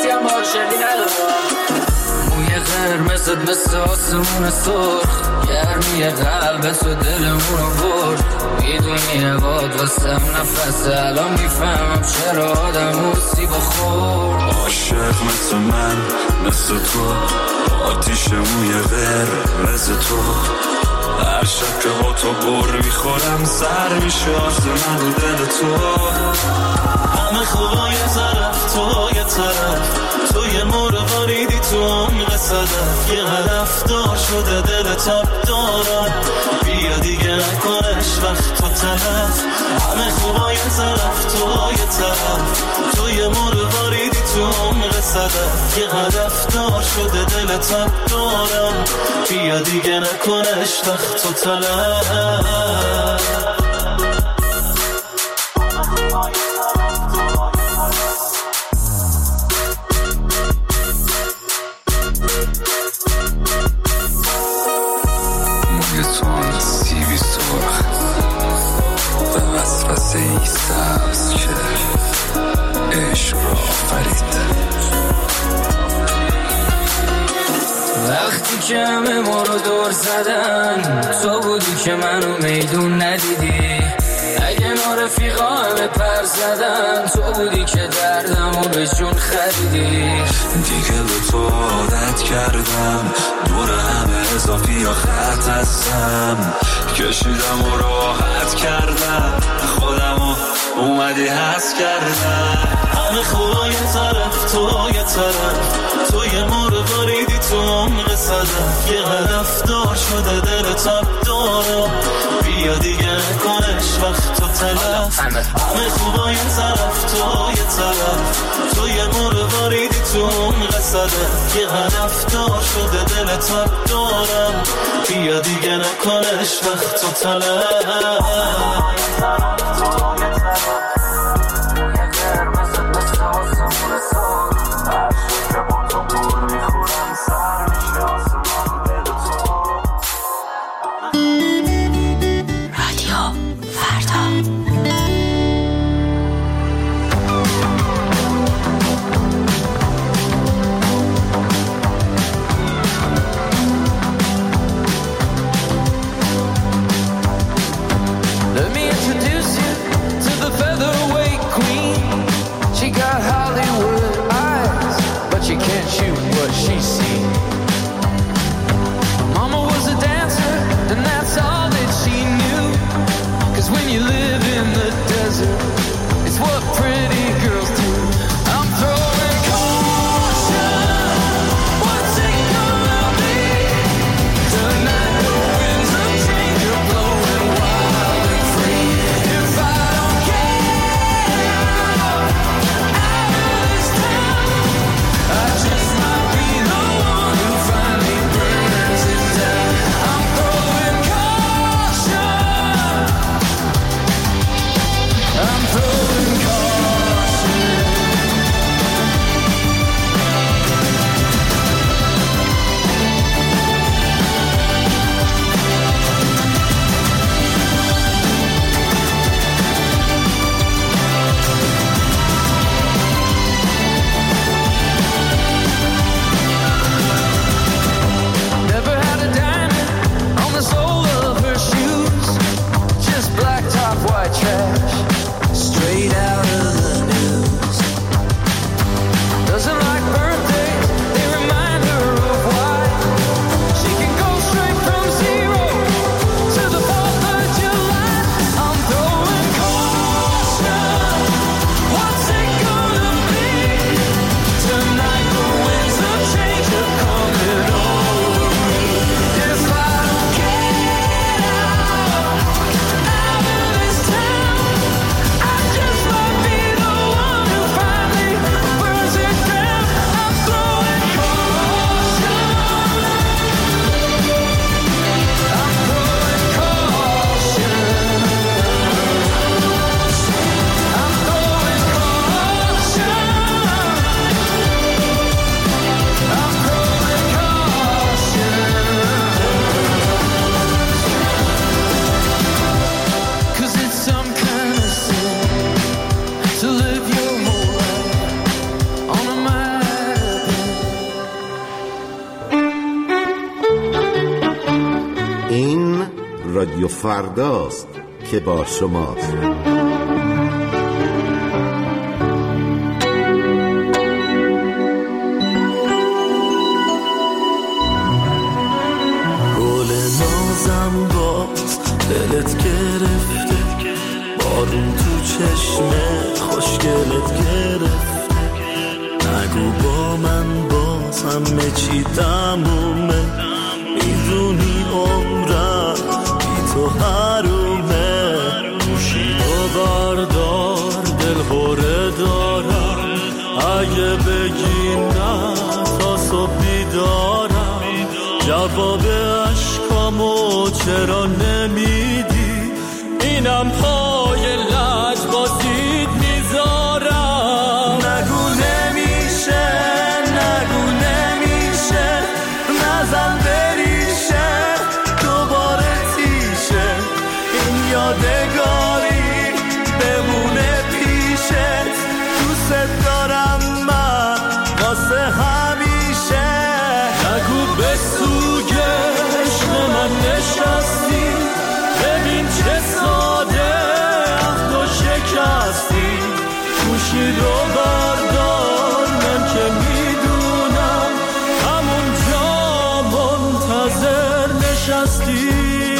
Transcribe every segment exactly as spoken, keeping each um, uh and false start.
کسی هم عاشقی ندارم. موی قرمزت مثل آسمون سرخ، گرمی قلب تو دلمونو برد. میدونی عباد واسم نفسه، الان میفهمم چرا آدم موسی بخور. عاشق مثل من مثل تو، آتیش موی قرمز تو. هر شب که با تو بر میخورم سر میشه آسمون و دل تو. همه خوبا یه طرف تو یه طرف، تو یه مرغاریدی تو عمق صدف. یه هدف دار شده دل تاب دارم، بیا دیگه نکنش وقت تو تلف. همه خوبا یه طرف تو یه طرف، تو یه مرغاریدی تو عمق صدف. یه هدف دار شده دل تاب دارم، بیا دیگه نکنش وقت تو تلف. سیبی سرخ و وسوسه ای سبز که عشق را فرید. وقتی که همه ما رو دور زدن، تو بودی که منو میدون ندیدی. اگه رفیقا همه پر زدن، تو بودی که دردمو به جون خریدی. دیگه به تو عادت کردم، دور همه اضافی یا خط هستم. کشیدم و راحت کردم، خودمو اومدی حس کردم. همه خوبا یه طرف تو یه طرف، تو یه مرغاریدی تو عمق صدف. یه هدف دار شده دل تاب دارم، بیا دیگه نکنش وقت تو تلف. همه خوبا یه طرف تو یه طرف، تو یه مرغاریدی تو عمق صدف. یه هدف دار شده دل تاب دارم، بیا دیگه نکنش وقت تو تلف. Let me introduce you to the feather رادیو فرداست که با شماست. گل نازم باز دلت گرفته، بارون تو چشمه خوشگلت گرفته، نگو با من باز همه چی تمومه، میدونی عمرم بی تو حرومه، گوشی تو بردار دل هوره دارم، اگه بگی نه تا صبح بیدارم، جواب عشقامو چرا نمیدی، اینم پای لج بازید میذارم، نگو نمیشه نگو نمیشه، نزن بریشه دوباره تیشه، این یادگاری بمونه پیشت، دوست دارم من واسه همیشه، نگو به سوگ عشق من نشستی، ببین چه ساده عهد و شکستی، گوشی رو بردار من که میدونم همونجا منتظر نشستی.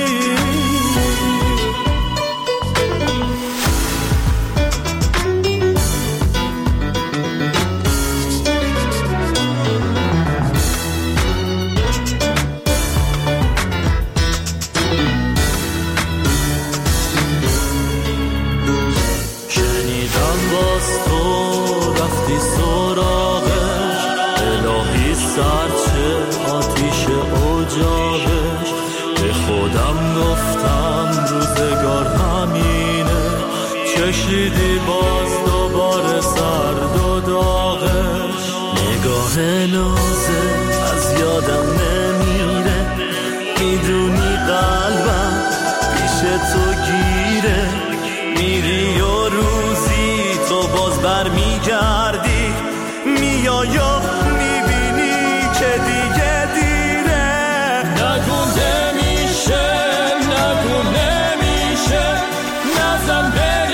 چشیدی باز دوباره سرد و داغش، نگاه نازه از یادم نمیره، میدونی قلبم پیش تو گیره، میری و روزی تو باز بر میگردی، میای و میبینی که دیگه دیره، نگو نمیشه نگو نمیشه، نزن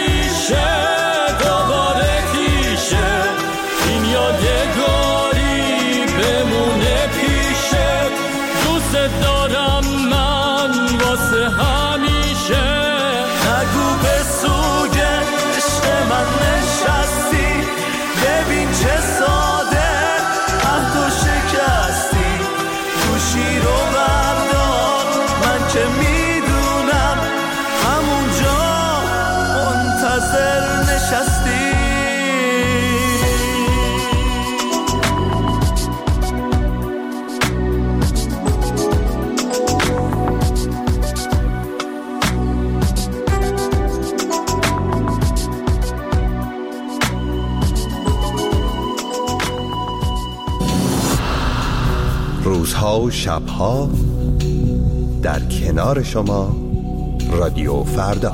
دوباره تیشه، این یادگاری بمونه پیشت، دوست دارم من واسه همیشه، نگو به سوگ عشق من نشستی، ببین چه ساده عهد و شکستی، گوشی رو بردار من که میدونم همونجا منتظر نشستی. روزها و شبها در کنار شما رادیو فردا.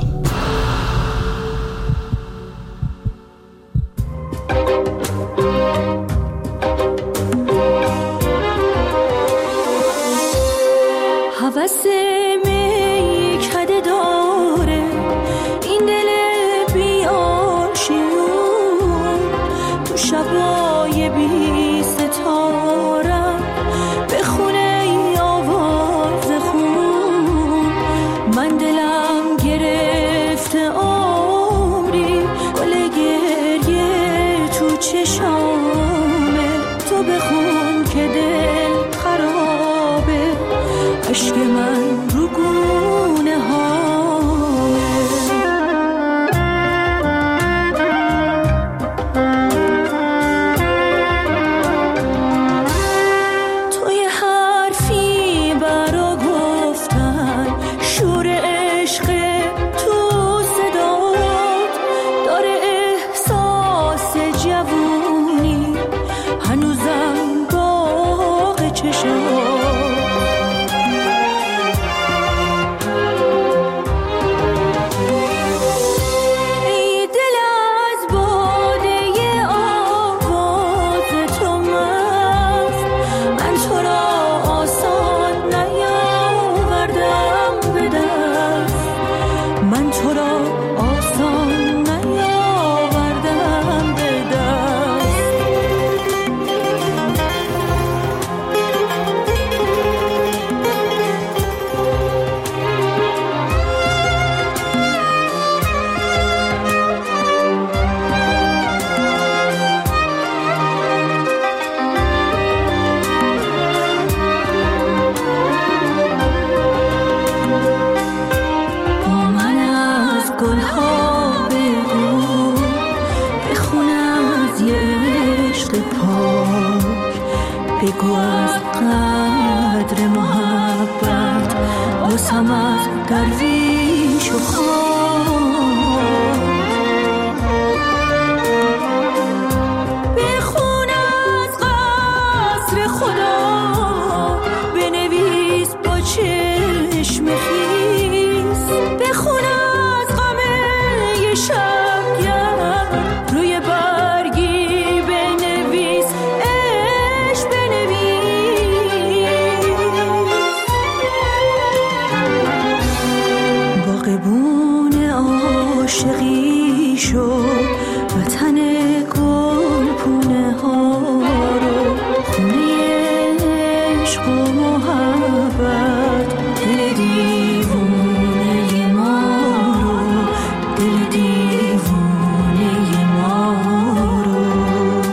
هوس می کده داره این دل بی‌آشیون، تو شبای بی ستارم بخونه ای آواز خون، من دلم گرفته عمری گل گریه تو چشامه، تو بخون که دل خرابه، عشق من رو گونه هامه. دست پاک بگو از قدر محبت باسم از درویش و خاک بخون از قصر خدا بنویس با چشم خیس بخون از غم شبگرد روی برگی بنویس عشق بنویس باغبون عاشقی شو وطن گل پونه ها رو خونه عشق و محبت دل دیوونه ما رو دل دیوونه ما رو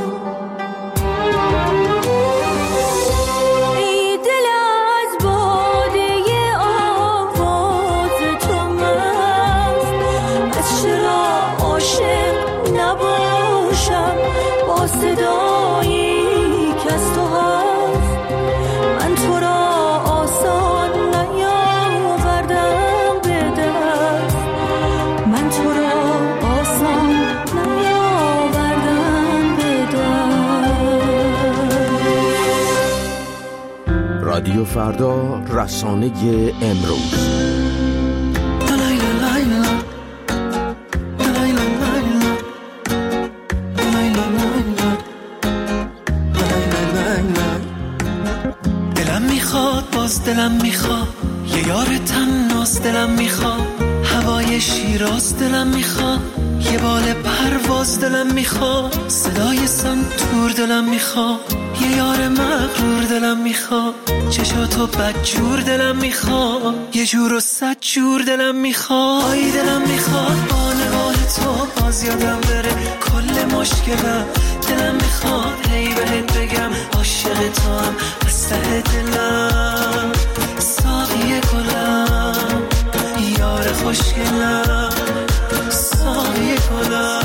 ای دل از باده آواز تو مست از چرا عاشق نباشم با صدایی که از تو هست من تو را آسان نیاوردم به دست من تو را آسان نیاوردم به دست رادیو فردا، رسانه امروز. دلم میخواد باز دلم میخواد یه یار تناس دلم میخواد هوای شیراز دلم میخواد یه بال پرواز دلم میخواد صدای سنتور دلم میخواد یه یار مغرور دلم میخواد چشاتو بدجور دلم میخواد یه جور و صد جور دلم میخواد آی دلم میخواد با نگاه تو باز یادم بره کل مشکلم دلم میخواد هی بهت بگم عاشق تو هم از ته دلم ساقی گلم یار خوشگلم ساقی گلم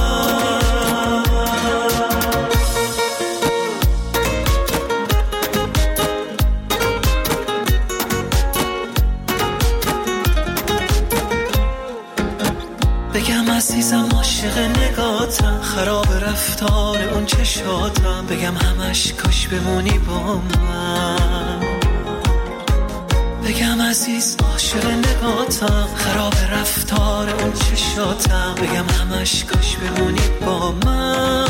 بگم عزیزم عاشق نگاتم خراب رفتار اون چشاتم بگم همش کاش بمونی با من بگم عزیز عاشق نگاتم خراب رفتار اون چشاتم بگم همش کاش بمونی با من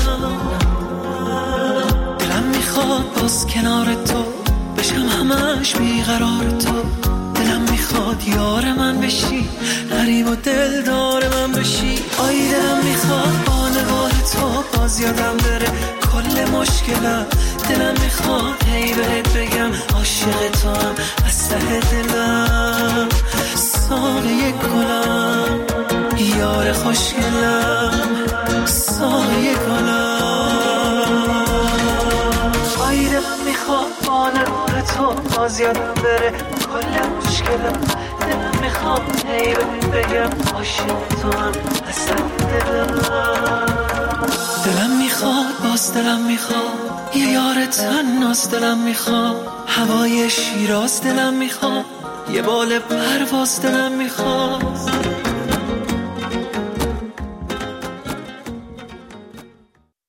دلم میخواد باز کنار تو بشم همش بیقرار تو دلم میخواد یار من بشی غریب و دلدار من بشی آی دلم میخواد با نگاه تو باز یادم بره کل مشکلم دلم میخواد هی بهت بگم عاشق تو هم از ته دلم ساقی گلم یار خوشگلم ساقی گلم آی دلم میخواد با نگاه تو باز یادم بره کل مشکلم دلم میخواد هی بهت بگم عاشق تو هم از ته دلم دلم میخواد باز دلم میخواد یه یار تناس دلم میخواد هوای شیراز دلم میخواد یه بال پرواز دلم میخواد